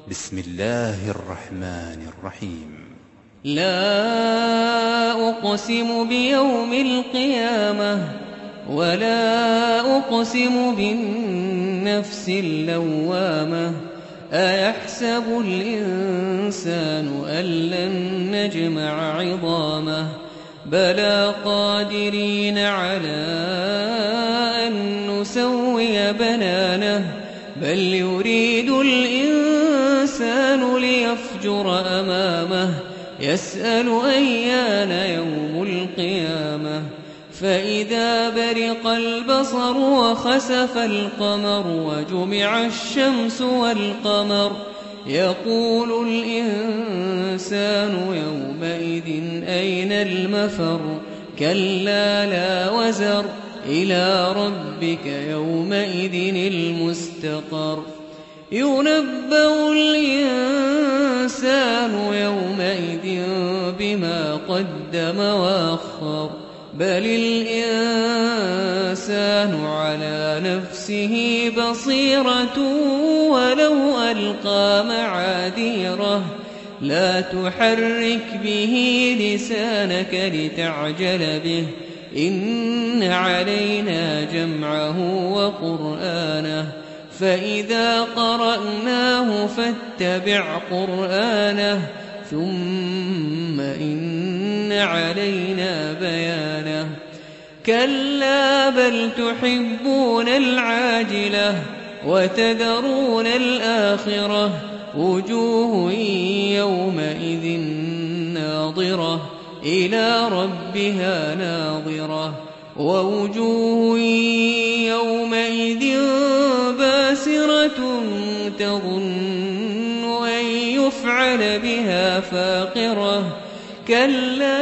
بسم الله الرحمن الرحيم. لا أقسم بيوم القيامة ولا أقسم بالنفس اللوامة أيحسب الإنسان أن لن نجمع عظامه بلى قادرين على أن نسوي بنانه بل يريد الإنسان ليفجر أمامه يسأل أيان يوم القيامة فإذا برق البصر وخسف القمر وجمع الشمس والقمر يقول الإنسان يومئذ أين المفر كلا لا وزر إلى ربك يومئذ المستقر ينبأ الإنسان يومئذ بما قدم وأخر بل الإنسان على نفسه بصيرة ولو ألقى معاذيره لا تحرك به لسانك لتعجل به إن علينا جمعه وقرآنه فإذا قرأناه فاتبع قرآنه ثم إن علينا بيانه كلا بل تحبون العاجلة وتذرون الآخرة وجوه يومئذ ناظرة إلى ربها ناظرة ووجوه يومئذ باسرة تظن أن يفعل بها فاقرة كلا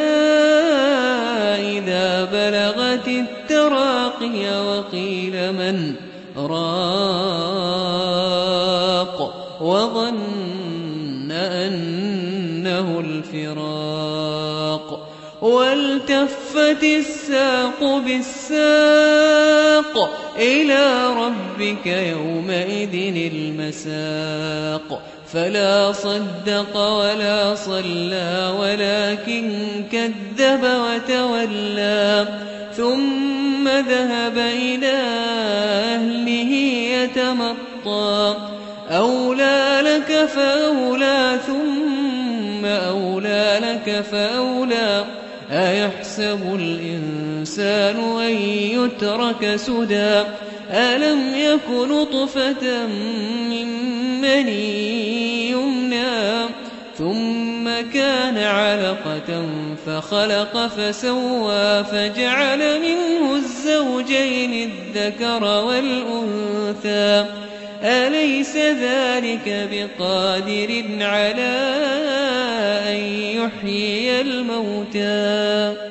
إذا بلغت التراقي وقيل من راق وظن أنه الفراق والتفت الساق بالساق إلى ربك يومئذ المساق فلا صدق ولا صلى ولكن كذب وتولى ثم ذهب إلى أهله يتمطى أولى لك فأولى ثم أولى لك فأولى أيحسب الإنسان أن يترك سدى ألم يك نطفة من مني يمنى ثم كان علقة فخلق فسوى فجعل منه الزوجين الذكر والأنثى أليس ذلك بقادر على أن يحيي الموتى